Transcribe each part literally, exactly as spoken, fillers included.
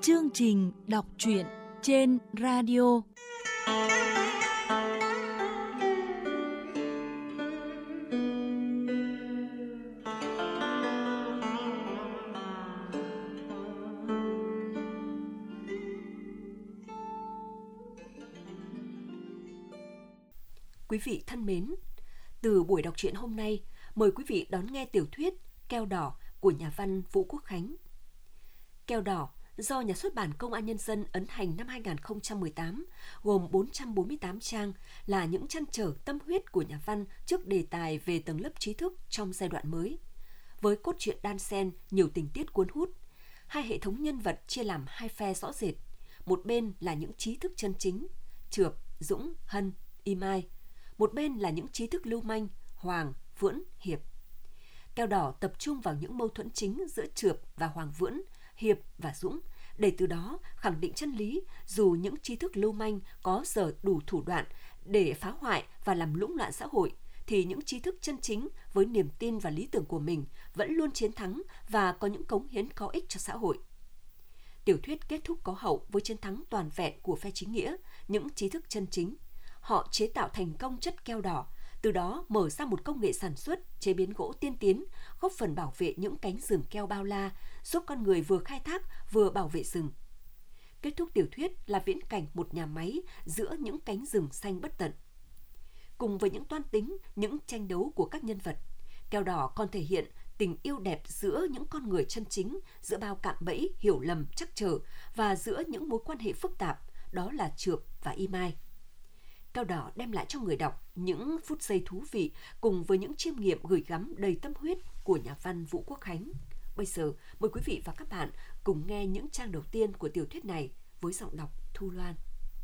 chương trình đọc truyện trên radio. Quý vị thân mến, từ buổi đọc truyện hôm nay, mời quý vị đón nghe tiểu thuyết Keo Đỏ của nhà văn Vũ Quốc Khánh. Keo Đỏ do Nhà xuất bản Công an Nhân dân ấn hành năm hai không một tám, gồm bốn trăm bốn mươi tám trang, là những trăn trở tâm huyết của nhà văn trước đề tài về tầng lớp trí thức trong giai đoạn mới. Với cốt truyện đan xen, nhiều tình tiết cuốn hút, hai hệ thống nhân vật chia làm hai phe rõ rệt. Một bên là những trí thức chân chính, Trượp, Dũng, Hân, Y Mai. Một bên là những trí thức lưu manh, Hoàng, Vưỡng, Hiệp. Keo Đỏ tập trung vào những mâu thuẫn chính giữa Trượp và Hoàng Vưỡng, Hiệp và Dũng, để từ đó khẳng định chân lý dù những trí thức lưu manh có sở đủ thủ đoạn để phá hoại và làm lũng loạn xã hội, thì những trí thức chân chính với niềm tin và lý tưởng của mình vẫn luôn chiến thắng và có những cống hiến có ích cho xã hội. Tiểu thuyết kết thúc có hậu với chiến thắng toàn vẹn của phe chính nghĩa, những trí thức chân chính. Họ chế tạo thành công chất keo đỏ, từ đó mở ra một công nghệ sản xuất, chế biến gỗ tiên tiến, góp phần bảo vệ những cánh rừng keo bao la, giúp con người vừa khai thác vừa bảo vệ rừng. Kết thúc tiểu thuyết là viễn cảnh một nhà máy giữa những cánh rừng xanh bất tận. Cùng với những toan tính, những tranh đấu của các nhân vật, Keo Đỏ còn thể hiện tình yêu đẹp giữa những con người chân chính, giữa bao cạm bẫy, hiểu lầm, trắc trở và giữa những mối quan hệ phức tạp, đó là Trượp và Y Mai. Keo Đỏ đem lại cho người đọc những phút giây thú vị cùng với những chiêm nghiệm gửi gắm đầy tâm huyết của nhà văn Vũ Quốc Khánh. Bây giờ, mời quý vị và các bạn cùng nghe những trang đầu tiên của tiểu thuyết này với giọng đọc Thu Loan.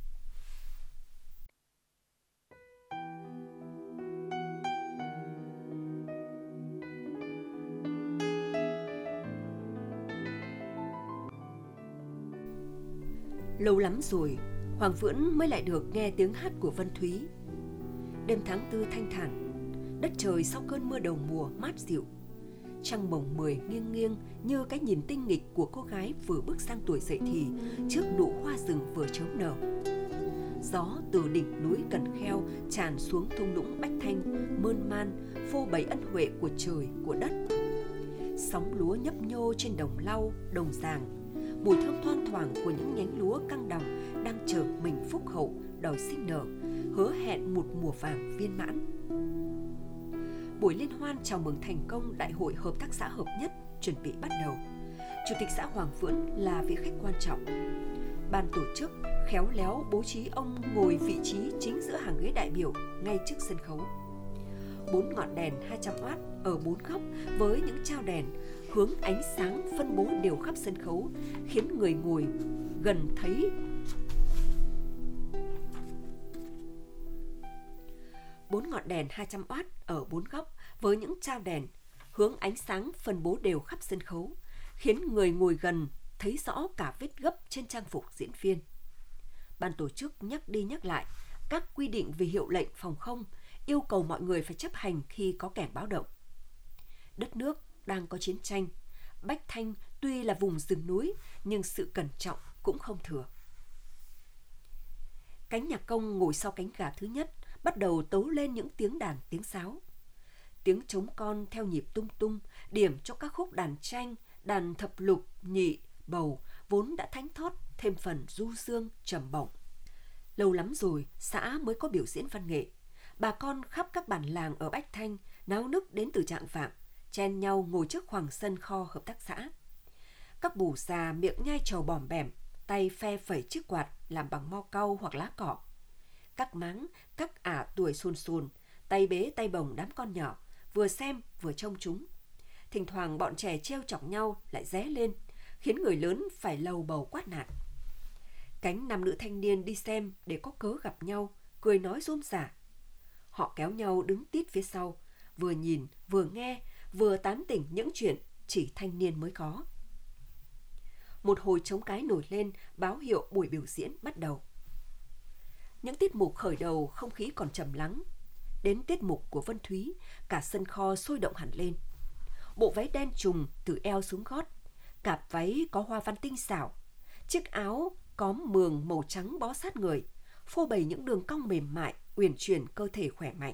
Lâu lắm rồi, Hoàng Vưỡng mới lại được nghe tiếng hát của Vân Thúy. Đêm tháng tư thanh thản, đất trời sau cơn mưa đầu mùa mát dịu. Trăng mồng mười nghiêng nghiêng như cái nhìn tinh nghịch của cô gái vừa bước sang tuổi dậy thì trước nụ hoa rừng vừa chớm nở. Gió từ đỉnh núi Cần Kheo tràn xuống thung lũng Bách Thanh, mơn man, phô bày ân huệ của trời, của đất. Sóng lúa nhấp nhô trên đồng lau, đồng giàng. Mùi thơm thoang thoảng của những nhánh lúa căng đồng đang chờ mình phúc hậu, đòi sinh nở, hứa hẹn một mùa vàng viên mãn. Buổi liên hoan chào mừng thành công Đại hội Hợp tác xã Hợp Nhất chuẩn bị bắt đầu. Chủ tịch xã Hoàng Vưỡng là vị khách quan trọng. Ban tổ chức khéo léo bố trí ông ngồi vị trí chính giữa hàng ghế đại biểu ngay trước sân khấu. Bốn ngọn đèn hai trăm oát ở bốn góc với những trao đèn hướng ánh sáng phân bố đều khắp sân khấu, khiến người ngồi gần thấy bốn ngọn đèn hai trăm oát ở bốn góc với những trao đèn hướng ánh sáng phân bố đều khắp sân khấu, khiến người ngồi gần thấy rõ cả vết gấp trên trang phục diễn viên. Ban tổ chức nhắc đi nhắc lại các quy định về hiệu lệnh phòng không, yêu cầu mọi người phải chấp hành khi có kẻng báo động. Đất nước đang có chiến tranh, Bách Thanh tuy là vùng rừng núi nhưng sự cẩn trọng cũng không thừa. Cánh nhạc công ngồi sau cánh gà thứ nhất bắt đầu tấu lên những tiếng đàn tiếng sáo. Tiếng trống con theo nhịp tung tung điểm cho các khúc đàn tranh, đàn thập lục, nhị, bầu vốn đã thánh thót thêm phần du dương trầm bổng. Lâu lắm rồi xã mới có biểu diễn văn nghệ. Bà con khắp các bản làng ở Bách Thanh náo nức đến từ trạng vạng, chen nhau ngồi trước khoảng sân kho hợp tác xã. Các bù già miệng nhai trầu bòm bẻm, tay phe phẩy chiếc quạt làm bằng mo cau hoặc lá cọ. Các máng, các ả tuổi sồn sồn, tay bế tay bồng đám con nhỏ, vừa xem vừa trông chúng. Thỉnh thoảng bọn trẻ trêu chọc nhau lại ré lên, khiến người lớn phải lầu bầu quát nạt. Cánh nam nữ thanh niên đi xem để có cớ gặp nhau, cười nói rôm rả. Họ kéo nhau đứng tít phía sau, vừa nhìn, vừa nghe, vừa tán tỉnh những chuyện chỉ thanh niên mới có. Một hồi trống cái nổi lên báo hiệu buổi biểu diễn bắt đầu. Những tiết mục khởi đầu không khí còn trầm lắng. Đến tiết mục của Vân Thúy, cả sân kho sôi động hẳn lên. Bộ váy đen trùng từ eo xuống gót, cạp váy có hoa văn tinh xảo, Chiếc áo có mường màu trắng bó sát người, phô bày những đường cong mềm mại, uyển chuyển cơ thể khỏe mạnh.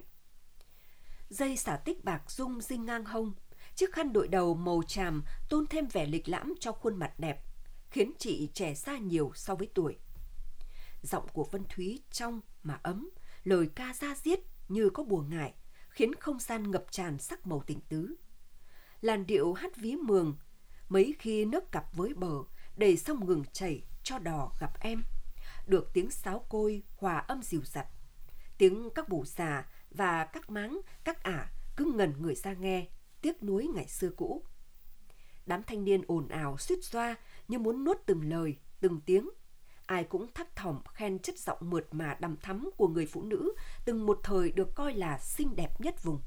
Dây xả tích bạc rung rinh ngang hông, chiếc khăn đội đầu màu tràm tôn thêm vẻ lịch lãm cho khuôn mặt đẹp, khiến chị trẻ ra nhiều so với tuổi. Giọng của Vân Thúy trong mà ấm, lời ca da diết như có bùa ngải, khiến không gian ngập tràn sắc màu tình tứ. Làn điệu hát ví mường, mấy khi nước cặp với bờ, để sông ngừng chảy cho đò gặp em, được tiếng sáo côi hòa âm dịu dặt, tiếng các bù già và các máng, các ả cứ ngẩn người ra nghe, tiếc nuối ngày xưa cũ. Đám thanh niên ồn ào suýt xoa như muốn nuốt từng lời, từng tiếng. Ai cũng thắc thỏm khen chất giọng mượt mà đằm thắm của người phụ nữ từng một thời được coi là xinh đẹp nhất vùng.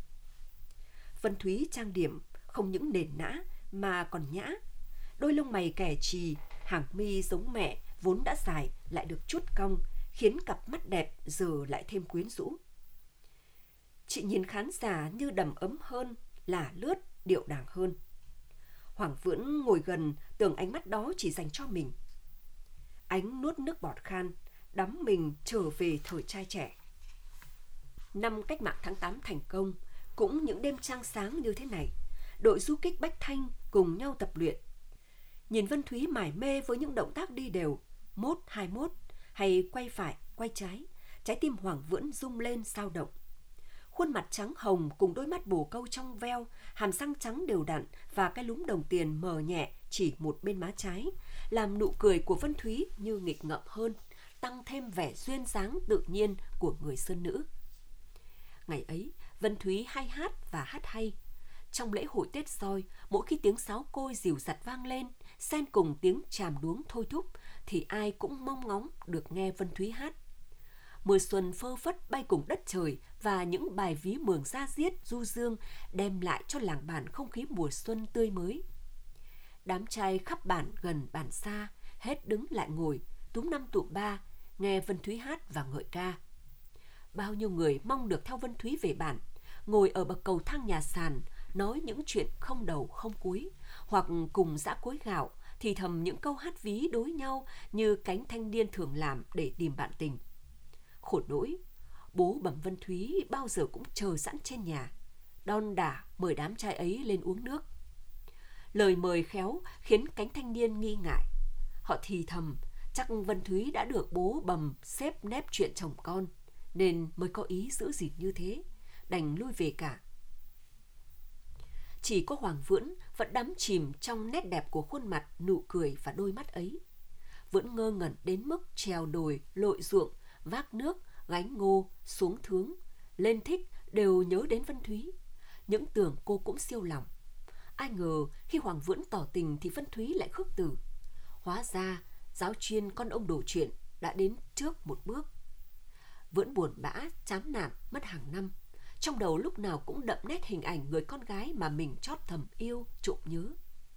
Vân Thúy trang điểm không những nền nã mà còn nhã. Đôi lông mày kẻ trì, hàng mi giống mẹ vốn đã dài lại được chuốt cong, khiến cặp mắt đẹp giờ lại thêm quyến rũ. Chị nhìn khán giả như đầm ấm hơn, lả lướt, điệu đàng hơn. Hoàng Vưỡng ngồi gần, tưởng ánh mắt đó chỉ dành cho mình. Ánh nuốt nước bọt khan, đắm mình trở về thời trai trẻ. Năm cách mạng tháng tám thành công, cũng những đêm trăng sáng như thế này, đội du kích Bách Thanh cùng nhau tập luyện. Nhìn Vân Thúy mải mê với những động tác đi đều, mốt hai mốt, hay quay phải, quay trái, trái tim Hoàng Vưỡng rung lên sao động. Khuôn mặt trắng hồng cùng đôi mắt bồ câu trong veo, hàm răng trắng đều đặn và cái lúm đồng tiền mờ nhẹ chỉ một bên má trái, làm nụ cười của Vân Thúy như nghịch ngợm hơn, tăng thêm vẻ duyên dáng tự nhiên của người sơn nữ. Ngày ấy, Vân Thúy hay hát và hát hay. Trong lễ hội Tết Roi, mỗi khi tiếng sáo côi dìu dặt vang lên, xen cùng tiếng tràm đuống thôi thúc, thì ai cũng mong ngóng được nghe Vân Thúy hát. Mưa xuân phơ phất bay cùng đất trời và những bài ví mường da diết du dương đem lại cho làng bản không khí mùa xuân tươi mới. Đám trai khắp bản gần bản xa hết đứng lại ngồi, túm năm tụm ba, nghe Vân Thúy hát và ngợi ca. Bao nhiêu người mong được theo Vân Thúy về bản, ngồi ở bậc cầu thang nhà sàn, nói những chuyện không đầu không cuối, hoặc cùng giã cối gạo, thì thầm những câu hát ví đối nhau như cánh thanh niên thường làm để tìm bạn tình. Khổ nỗi, bố bẩm Vân Thúy bao giờ cũng chờ sẵn trên nhà, đon đả mời đám trai ấy lên uống nước. Lời mời khéo khiến cánh thanh niên nghi ngại. Họ thì thầm, chắc Vân Thúy đã được bố bầm xếp nép chuyện chồng con, nên mới có ý giữ gìn như thế, đành lui về cả. Chỉ có Hoàng Vưỡng vẫn đắm chìm trong nét đẹp của khuôn mặt, nụ cười và đôi mắt ấy. Vẫn ngơ ngẩn đến mức trèo đồi, lội ruộng, vác nước, gánh ngô, xuống thướng, lên thích đều nhớ đến Vân Thúy. Những tưởng cô cũng siêu lòng. Ai ngờ khi Hoàng Vưỡng tỏ tình thì Vân Thúy lại khước từ. Hóa ra giáo chuyên con ông đổ chuyện đã đến trước một bước. Vưỡng buồn bã, chán nản mất hàng năm. Trong đầu lúc nào cũng đậm nét hình ảnh người con gái mà mình chót thầm yêu, trộm nhớ.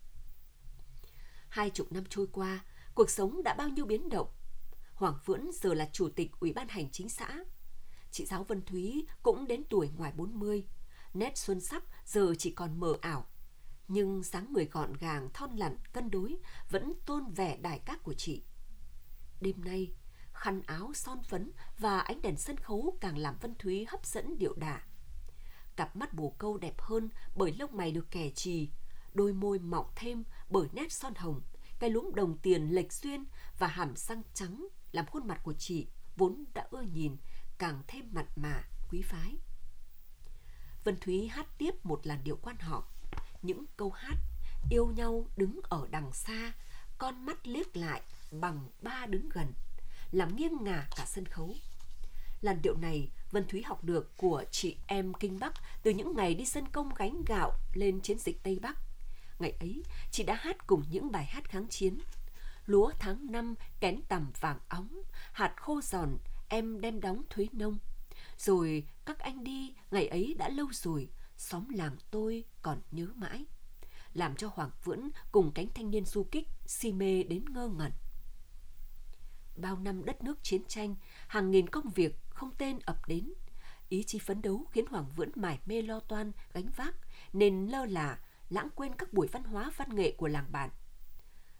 Hai chục năm trôi qua, cuộc sống đã bao nhiêu biến động. Hoàng Vưỡng giờ là chủ tịch Ủy ban Hành chính xã. Chị giáo Vân Thúy cũng đến tuổi ngoài bốn mươi. Nét xuân sắc giờ chỉ còn mờ ảo. Nhưng dáng người gọn gàng, thon lặn, cân đối vẫn tôn vẻ đài các của chị. Đêm nay, khăn áo, son phấn và ánh đèn sân khấu càng làm Vân Thúy hấp dẫn điệu đà. Cặp mắt bồ câu đẹp hơn bởi lông mày được kẻ trì, đôi môi mọng thêm bởi nét son hồng, cái lúm đồng tiền lệch xuyên và hàm răng trắng làm khuôn mặt của chị vốn đã ưa nhìn càng thêm mặn mà, quý phái. Vân Thúy hát tiếp một làn điệu quan họ, những câu hát yêu nhau đứng ở đằng xa, con mắt liếc lại bằng ba đứng gần, làm nghiêng ngả cả sân khấu. Làn điệu này Vân Thúy học được của chị em Kinh Bắc từ những ngày đi sân công gánh gạo lên chiến dịch Tây Bắc. Ngày ấy, chị đã hát cùng những bài hát kháng chiến. Lúa tháng năm kén tằm vàng óng, hạt khô giòn em đem đóng thuế nông. Rồi các anh đi, ngày ấy đã lâu rồi, xóm làng tôi còn nhớ mãi. Làm cho Hoàng Vưỡng cùng cánh thanh niên du kích si mê đến ngơ ngẩn. Bao năm đất nước chiến tranh, hàng nghìn công việc không tên ập đến. Ý chí phấn đấu khiến Hoàng Vưỡng mải mê lo toan, gánh vác, nên lơ là, lãng quên các buổi văn hóa văn nghệ của làng bản.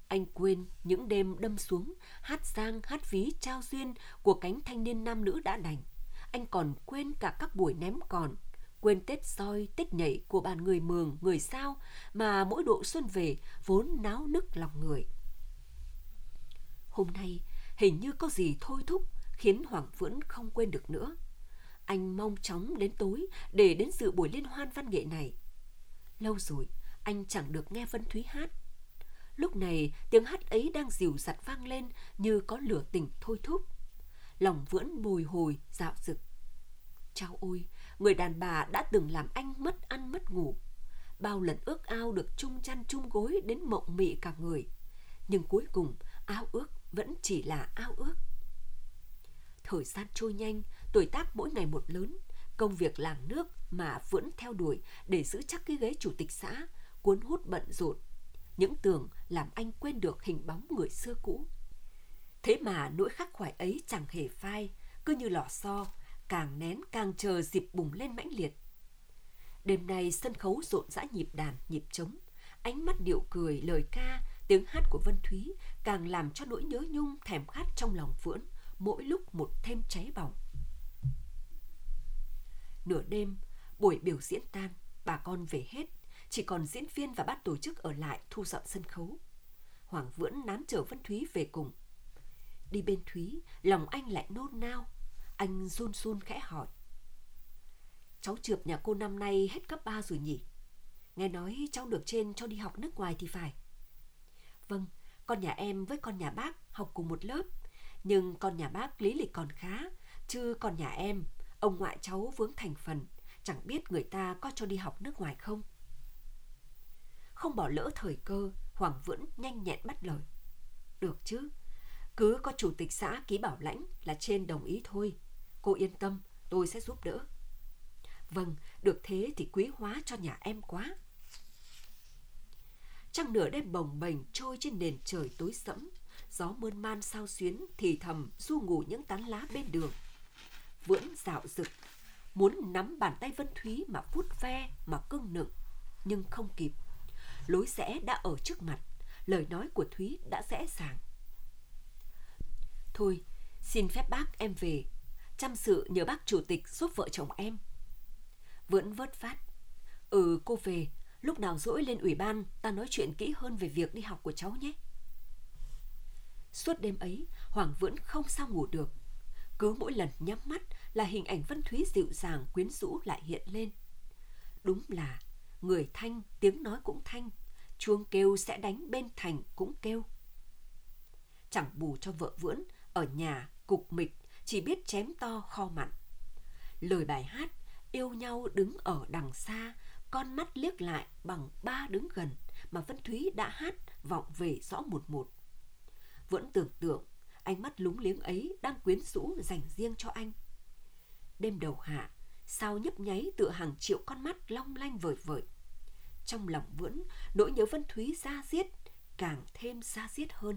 Anh quên những đêm đâm xuống, hát giang hát ví trao duyên của cánh thanh niên nam nữ đã đành. Anh còn quên cả các buổi ném còn, quên Tết soi, Tết nhảy của bàn người Mường, người Sao mà mỗi độ xuân về vốn náo nức lòng người. Hôm nay hình như có gì thôi thúc khiến Hoàng Vưỡng không quên được nữa. Anh mong chóng đến tối để đến dự buổi liên hoan văn nghệ này. Lâu rồi anh chẳng được nghe Vân Thúy hát. Lúc này tiếng hát ấy đang dịu dặt vang lên như có lửa tình thôi thúc. Lòng Vưỡng bồi hồi dạo dực. Chao ôi, người đàn bà đã từng làm anh mất ăn mất ngủ. Bao lần ước ao được chung chăn chung gối đến mộng mị cả người. Nhưng cuối cùng ao ước vẫn chỉ là ao ước. Thời gian trôi nhanh, tuổi tác mỗi ngày một lớn. Công việc làng nước mà Vưỡng theo đuổi để giữ chắc cái ghế chủ tịch xã, cuốn hút bận rộn. Những tường làm anh quên được hình bóng người xưa cũ. Thế mà nỗi khắc khoải ấy chẳng hề phai, cứ như lò xo, càng nén càng chờ dịp bùng lên mãnh liệt. Đêm nay sân khấu rộn rã nhịp đàn, nhịp trống, ánh mắt điệu cười, lời ca, tiếng hát của Vân Thúy càng làm cho nỗi nhớ nhung thèm khát trong lòng Vưỡng mỗi lúc một thêm cháy bỏng. Nửa đêm, buổi biểu diễn tan, bà con về hết, chỉ còn diễn viên và ban tổ chức ở lại thu dọn sân khấu. Hoàng Vưỡng nán chờ Vân Thúy về cùng. Đi bên Thúy, lòng anh lại nôn nao. Anh run run khẽ hỏi: cháu Trượp nhà cô năm nay hết cấp ba rồi nhỉ? Nghe nói cháu được trên cho đi học nước ngoài thì phải. Vâng, con nhà em với con nhà bác học cùng một lớp. Nhưng con nhà bác lý lịch còn khá, chứ con nhà em, ông ngoại cháu vướng thành phần, chẳng biết người ta có cho đi học nước ngoài không. Không bỏ lỡ thời cơ, Hoàng Vưỡng nhanh nhẹn bắt lời: được chứ, cứ có chủ tịch xã ký bảo lãnh là trên đồng ý thôi. Cô yên tâm, tôi sẽ giúp đỡ. Vâng, được thế thì quý hóa cho nhà em quá. Trăng nửa đêm bồng bềnh trôi trên nền trời tối sẫm, gió mơn man sao xuyến thì thầm du ngủ những tán lá bên đường. Vưỡng dạo dực, muốn nắm bàn tay Vân Thúy mà vuốt ve, mà cưng nựng, nhưng không kịp. Lối rẽ đã ở trước mặt, lời nói của Thúy đã dễ dàng: thôi, xin phép bác em về, chăm sự nhờ bác chủ tịch giúp vợ chồng em. Vưỡng vớt phát: ừ, cô về, lúc nào rỗi lên ủy ban ta nói chuyện kỹ hơn về việc đi học của cháu nhé. Suốt đêm ấy, Hoàng Vưỡng không sao ngủ được. Cứ mỗi lần nhắm mắt là hình ảnh Vân Thúy dịu dàng quyến rũ lại hiện lên. Đúng là người thanh, tiếng nói cũng thanh, chuông kêu sẽ đánh bên thành cũng kêu. Chẳng bù cho vợ Vưỡng ở nhà cục mịch, chỉ biết chém to kho mặn. Lời bài hát yêu nhau đứng ở đằng xa, con mắt liếc lại bằng ba đứng gần mà Vân Thúy đã hát vọng về rõ một một. Vưỡng tưởng tượng ánh mắt lúng liếng ấy đang quyến rũ dành riêng cho anh. Đêm đầu hạ, sao nhấp nháy tựa hàng triệu con mắt long lanh vời vợi. Trong lòng Vưỡng, nỗi nhớ Vân Thúy da diết, càng thêm da diết hơn.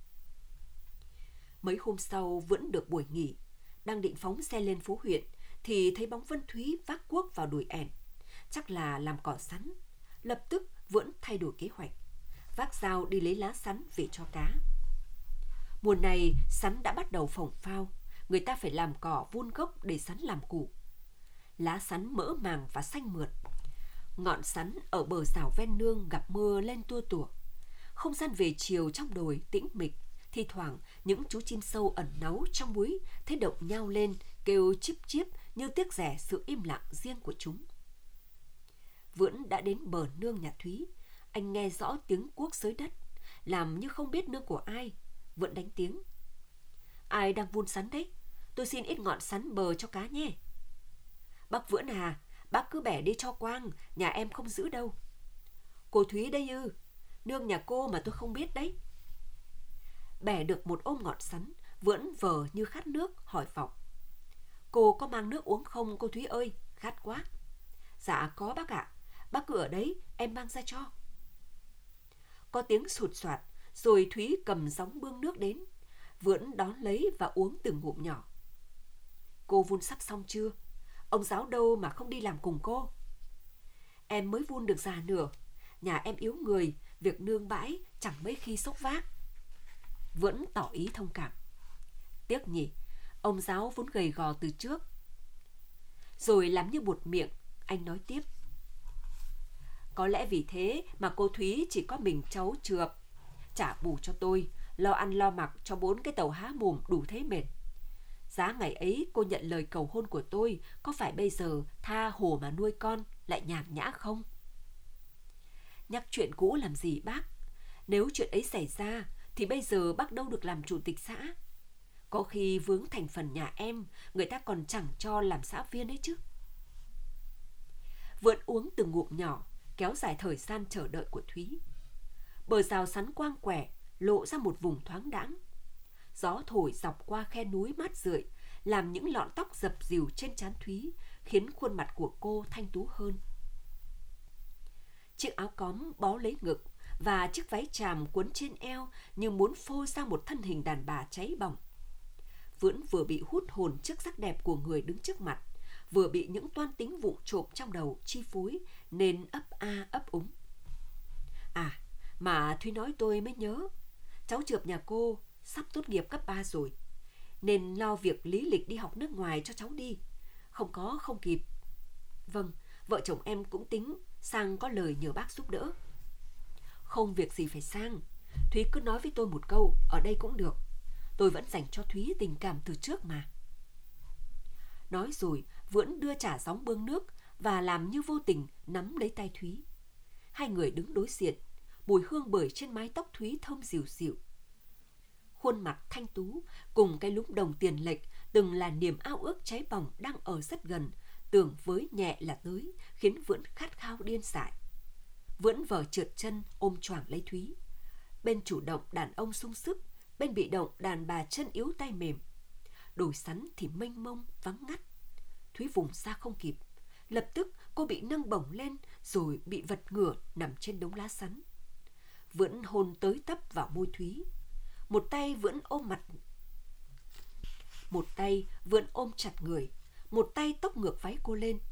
Mấy hôm sau Vưỡng được buổi nghỉ, đang định phóng xe lên phố huyện thì thấy bóng Vân Thúy vác cuốc vào đùi ẻn, chắc là làm cỏ sắn. Lập tức Vưỡng thay đổi kế hoạch, vác dao đi lấy lá sắn về cho cá. Mùa này sắn đã bắt đầu phồng phao, người ta phải làm cỏ vun gốc để sắn làm củ. Lá sắn mỡ màng và xanh mượt. Ngọn sắn ở bờ rào ven nương gặp mưa lên tua tủa. Không gian về chiều trong đồi tĩnh mịch, thi thoảng những chú chim sâu ẩn náu trong búi thấy động nhau lên kêu chíp chíp như tiếc rẻ sự im lặng riêng của chúng. Vưỡng đã đến bờ nương nhà Thúy. Anh nghe rõ tiếng cuốc xới đất, làm như không biết nương của ai. Vưỡng đánh tiếng: ai đang vun sắn đấy? Tôi xin ít ngọn sắn bờ cho cá nhé. Bác Vưỡng à, bác cứ bẻ đi cho quang, nhà em không giữ đâu. Cô Thúy đây ư? Nương nhà cô mà tôi không biết đấy. Bẻ được một ôm ngọn sắn, Vưỡng vờ như khát nước, hỏi vọng: cô có mang nước uống không cô Thúy ơi, khát quá. Dạ có bác ạ, bác cứ ở đấy, em mang ra cho. Có tiếng sụt soạt, rồi Thúy cầm gióng bưng nước đến. Vưỡng đón lấy và uống từng ngụm nhỏ. Cô vun sắp xong chưa? Ông giáo đâu mà không đi làm cùng cô? Em mới vun được già nửa. nhà em yếu người, việc nương bãi chẳng mấy khi xốc vác. Vẫn tỏ ý thông cảm. Tiếc nhỉ, ông giáo vốn gầy gò từ trước. Rồi làm như buột miệng, anh nói tiếp. Có lẽ vì thế mà cô Thúy chỉ có mình cháu Trượp. Trả bù cho tôi, lo ăn lo mặc cho bốn cái tàu há mồm đủ thế mệt. Giá ngày ấy cô nhận lời cầu hôn của tôi, có phải bây giờ tha hồ mà nuôi con lại nhàn nhã không? Nhắc chuyện cũ làm gì bác? Nếu chuyện ấy xảy ra thì bây giờ bác đâu được làm chủ tịch xã. Có khi vướng thành phần nhà em, người ta còn chẳng cho làm xã viên ấy chứ. Vượn uống từng ngụm nhỏ, kéo dài thời gian chờ đợi của Thúy. Bờ rào sắn quang quẻ lộ ra một vùng thoáng đãng. Gió thổi dọc qua khe núi mát rượi, làm những lọn tóc dập dìu trên trán Thúy, khiến khuôn mặt của cô thanh tú hơn. Chiếc áo cóm bó lấy ngực và chiếc váy tràm cuốn trên eo như muốn phô ra một thân hình đàn bà cháy bỏng. Vượn vừa bị hút hồn trước sắc đẹp của người đứng trước mặt, vừa bị những toan tính vụng trộm trong đầu chi phối nên ấp a ấp úng. À, mà Thúy nói tôi mới nhớ, cháu Trượp nhà cô sắp tốt nghiệp cấp ba rồi, nên lo việc lý lịch đi học nước ngoài cho cháu đi, không có không kịp. Vâng, vợ chồng em cũng tính sang có lời nhờ bác giúp đỡ. Không việc gì phải sang, Thúy cứ nói với tôi một câu, ở đây cũng được. Tôi vẫn dành cho Thúy tình cảm từ trước mà. Nói rồi, Vượn đưa trả gióng bưng nước và làm như vô tình nắm lấy tay Thúy. Hai người đứng đối diện, mùi hương bưởi trên mái tóc Thúy thơm dịu dịu. Khuôn mặt thanh tú cùng cái lúm đồng tiền lệch từng là niềm ao ước cháy bỏng đang ở rất gần, tưởng với nhẹ là tới, khiến Vượn khát khao điên dại. Vượn vờ trượt chân ôm choàng lấy Thúy. Bên chủ động đàn ông sung sức, bên bị động đàn bà chân yếu tay mềm. Đồi sắn thì mênh mông vắng ngắt. Thúy vùng ra không kịp, lập tức cô bị nâng bổng lên rồi bị vật ngửa nằm trên đống lá sắn. Vượn hôn tới tấp vào môi Thúy. Một tay Vượn ôm mặt, một tay Vượn ôm chặt người, một tay tóc ngược váy cô lên.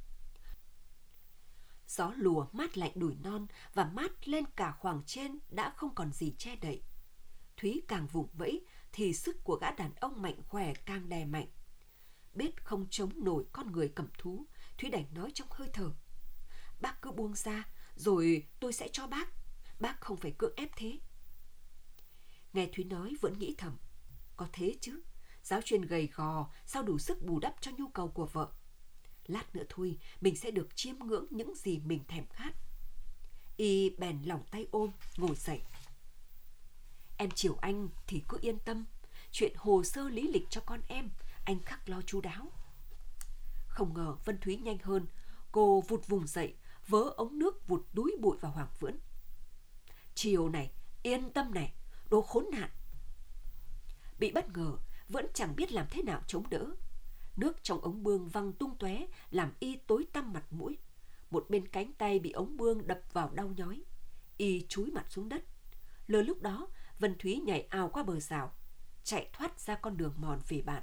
Gió lùa mát lạnh đùi non và mát lên cả khoảng trên đã không còn gì che đậy. Thúy càng vùng vẫy thì sức của gã đàn ông mạnh khỏe càng đè mạnh. Biết không chống nổi con người cầm thú, Thúy đành nói trong hơi thở. Bác cứ buông ra, rồi tôi sẽ cho bác. Bác không phải cưỡng ép thế. Nghe Thúy nói vẫn nghĩ thầm. Có thế chứ, giáo chuyên gầy gò, sao đủ sức bù đắp cho nhu cầu của vợ. Lát nữa thôi, mình sẽ được chiêm ngưỡng những gì mình thèm khát. Y bèn lòng tay ôm, ngồi dậy. Em chiều anh thì cứ yên tâm. Chuyện hồ sơ lý lịch cho con em, anh khắc lo chu đáo. Không ngờ Vân Thúy nhanh hơn. Cô vụt vùng dậy, vớ ống nước vụt đúi bụi vào Hoàng Vượn. Chiều này, yên tâm này, đồ khốn nạn. Bị bất ngờ, Vượn chẳng biết làm thế nào chống đỡ. Nước trong ống bương văng tung tóe, làm Y tối tăm mặt mũi. Một bên cánh tay bị ống bương đập vào đau nhói. Y chúi mặt xuống đất. Lờ lúc đó, Vân Thúy nhảy ào qua bờ rào, chạy thoát ra con đường mòn về bạn.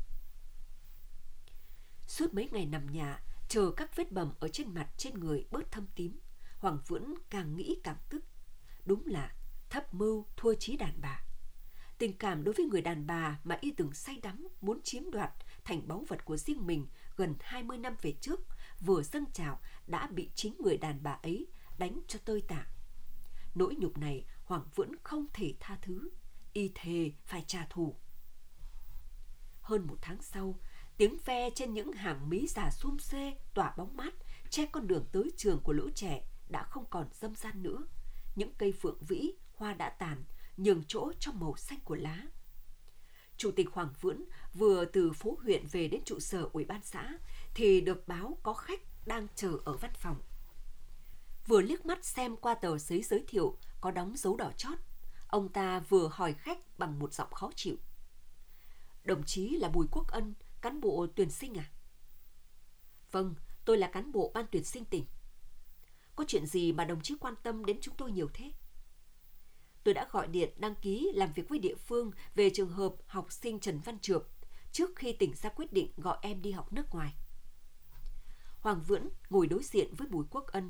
Suốt mấy ngày nằm nhà, chờ các vết bầm ở trên mặt trên người bớt thâm tím, Hoàng Vượn càng nghĩ càng tức. Đúng là thấp mưu thua chí đàn bà. Tình cảm đối với người đàn bà mà Y từng say đắm muốn chiếm đoạt thành báu vật của riêng mình gần hai mươi năm về trước, vừa dâng trào đã bị chính người đàn bà ấy đánh cho tơi tả. Nỗi nhục này Hoàng Vượn không thể tha thứ. Y thề phải trả thù. Hơn một tháng sau, tiếng ve trên những hàng mí già xum xê tỏa bóng mát che con đường tới trường của lũ trẻ đã không còn râm ran nữa. Những cây phượng vĩ, hoa đã tàn, nhường chỗ cho màu xanh của lá. Chủ tịch Hoàng Vượn vừa từ phố huyện về đến trụ sở ủy ban xã thì được báo có khách đang chờ ở văn phòng. Vừa liếc mắt xem qua tờ giấy giới thiệu có đóng dấu đỏ chót, ông ta vừa hỏi khách bằng một giọng khó chịu. Đồng chí là Bùi Quốc Ân, cán bộ tuyển sinh à? Vâng, tôi là cán bộ ban tuyển sinh tỉnh. Có chuyện gì mà đồng chí quan tâm đến chúng tôi nhiều thế? Tôi đã gọi điện đăng ký làm việc với địa phương về trường hợp học sinh Trần Văn Trượp trước khi tỉnh ra quyết định gọi em đi học nước ngoài. Hoàng Vượn ngồi đối diện với Bùi Quốc Ân,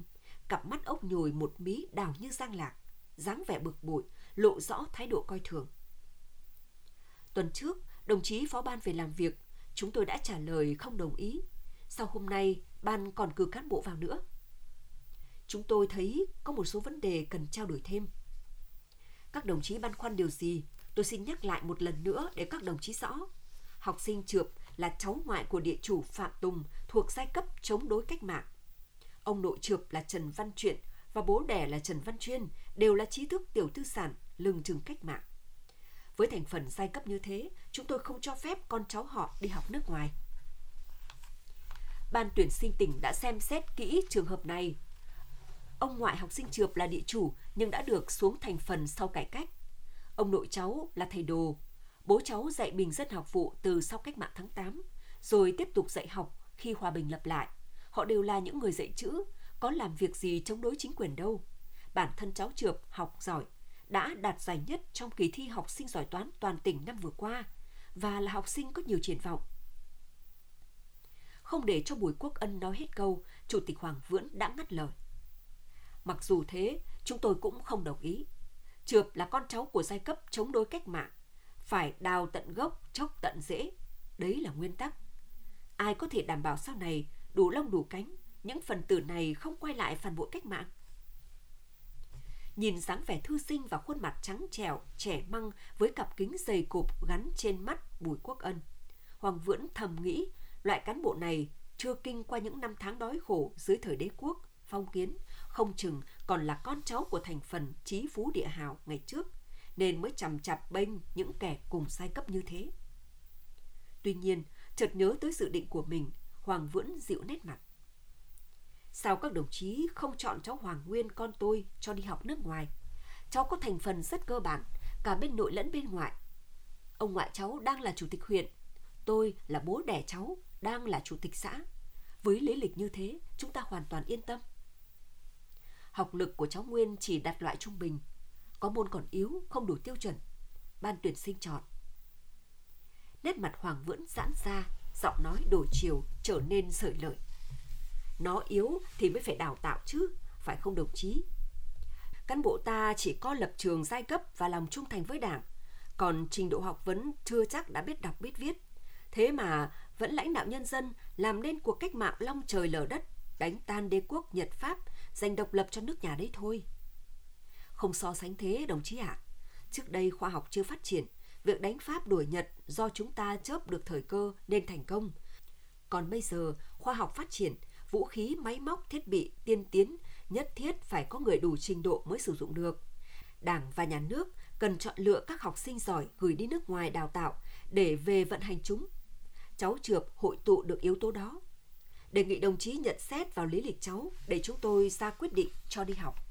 cặp mắt ốc nhồi một mí đào như giang lạc, dáng vẻ bực bội, lộ rõ thái độ coi thường. Tuần trước, đồng chí phó ban về làm việc, chúng tôi đã trả lời không đồng ý. Sau hôm nay, ban còn cử cán bộ vào nữa. Chúng tôi thấy có một số vấn đề cần trao đổi thêm. Các đồng chí băn khoăn điều gì, tôi xin nhắc lại một lần nữa để các đồng chí rõ. Học sinh Trượp là cháu ngoại của địa chủ Phạm Tùng thuộc giai cấp chống đối cách mạng. Ông nội Trượp là Trần Văn Truyện và bố đẻ là Trần Văn Chuyên đều là trí thức tiểu tư sản, lừng chừng cách mạng. Với thành phần giai cấp như thế, chúng tôi không cho phép con cháu họ đi học nước ngoài. Ban tuyển sinh tỉnh đã xem xét kỹ trường hợp này. Ông ngoại học sinh Trượp là địa chủ nhưng đã được xuống thành phần sau cải cách. Ông nội cháu là thầy đồ. Bố cháu dạy bình dân học vụ từ sau cách mạng tháng tám, rồi tiếp tục dạy học khi hòa bình lập lại. Họ đều là những người dạy chữ, có làm việc gì chống đối chính quyền đâu. Bản thân cháu Trượp học giỏi, đã đạt giải nhất trong kỳ thi học sinh giỏi toán toàn tỉnh năm vừa qua và là học sinh có nhiều triển vọng. Không để cho Bùi Quốc Ân nói hết câu, Chủ tịch Hoàng Vưỡng đã ngắt lời. Mặc dù thế, chúng tôi cũng không đồng ý. Trượp là con cháu của giai cấp chống đối cách mạng, phải đào tận gốc, chốc tận rễ. Đấy là nguyên tắc. Ai có thể đảm bảo sau này đủ lông đủ cánh, những phần tử này không quay lại phản bội cách mạng? Nhìn dáng vẻ thư sinh và khuôn mặt trắng trẻo, trẻ măng với cặp kính dày cộp gắn trên mắt Bùi Quốc Ân, Hoàng Vưỡng thầm nghĩ loại cán bộ này chưa kinh qua những năm tháng đói khổ dưới thời đế quốc, phong kiến, không chừng còn là con cháu của thành phần chí phú địa hào ngày trước, nên mới chằm chạp bênh những kẻ cùng giai cấp như thế. Tuy nhiên, chợt nhớ tới dự định của mình, Hoàng Vưỡng dịu nét mặt. Sao các đồng chí không chọn cháu Hoàng Nguyên con tôi cho đi học nước ngoài? Cháu có thành phần rất cơ bản, cả bên nội lẫn bên ngoại. Ông ngoại cháu đang là chủ tịch huyện, tôi là bố đẻ cháu, đang là chủ tịch xã. Với lý lịch như thế, chúng ta hoàn toàn yên tâm. Học lực của cháu Nguyên chỉ đạt loại trung bình, có môn còn yếu, không đủ tiêu chuẩn. Ban tuyển sinh chọn. Nét mặt Hoàng Vưỡng giãn ra, giọng nói đổi chiều, trở nên sởi lợi. Nó yếu thì mới phải đào tạo chứ, phải không đồng chí? Cán bộ ta chỉ có lập trường giai cấp và lòng trung thành với Đảng, còn trình độ học vấn chưa chắc đã biết đọc biết viết. Thế mà vẫn lãnh đạo nhân dân, làm nên cuộc cách mạng long trời lở đất, đánh tan đế quốc Nhật Pháp, giành độc lập cho nước nhà đấy thôi. Không so sánh thế đồng chí ạ. À. Trước đây khoa học chưa phát triển, việc đánh Pháp đuổi Nhật do chúng ta chớp được thời cơ nên thành công. Còn bây giờ khoa học phát triển, vũ khí, máy móc, thiết bị tiên tiến, nhất thiết phải có người đủ trình độ mới sử dụng được. Đảng và nhà nước cần chọn lựa các học sinh giỏi gửi đi nước ngoài đào tạo để về vận hành chúng. Cháu Trượp hội tụ được yếu tố đó. Đề nghị đồng chí nhận xét vào lý lịch cháu để chúng tôi ra quyết định cho đi học.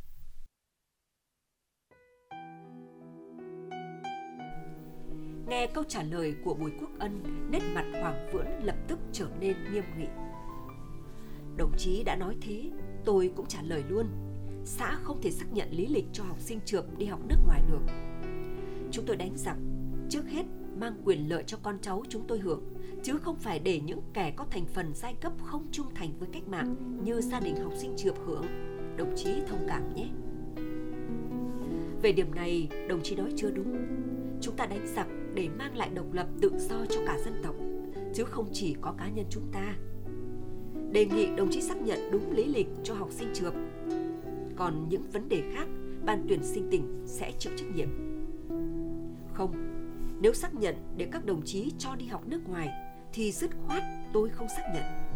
Nghe câu trả lời của Bùi Quốc Ân, nét mặt Hoàng Vưỡng lập tức trở nên nghiêm nghị. Đồng chí đã nói thế, tôi cũng trả lời luôn. Xã không thể xác nhận lý lịch cho học sinh Trượp đi học nước ngoài được. Chúng tôi đánh giặc, trước hết mang quyền lợi cho con cháu chúng tôi hưởng, chứ không phải để những kẻ có thành phần giai cấp không trung thành với cách mạng như gia đình học sinh Trượp hưởng. Đồng chí thông cảm nhé. Về điểm này, đồng chí nói chưa đúng. Chúng ta đánh giặc để mang lại độc lập tự do cho cả dân tộc, chứ không chỉ có cá nhân chúng ta. Đề nghị đồng chí xác nhận đúng lý lịch cho học sinh Trượp. Còn những vấn đề khác, ban tuyển sinh tỉnh sẽ chịu trách nhiệm. Không, nếu xác nhận để các đồng chí cho đi học nước ngoài thì dứt khoát tôi không xác nhận.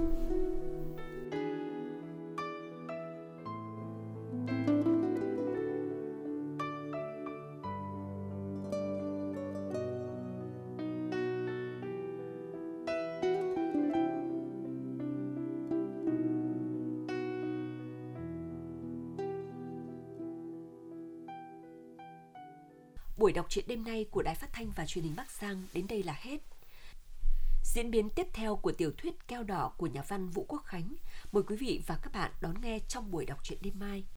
Buổi đọc truyện đêm nay của Đài Phát thanh và Truyền hình Bắc Giang đến đây là hết. Diễn biến tiếp theo của tiểu thuyết Keo Đỏ của nhà văn Vũ Quốc Khánh, mời quý vị và các bạn đón nghe trong buổi đọc truyện đêm mai.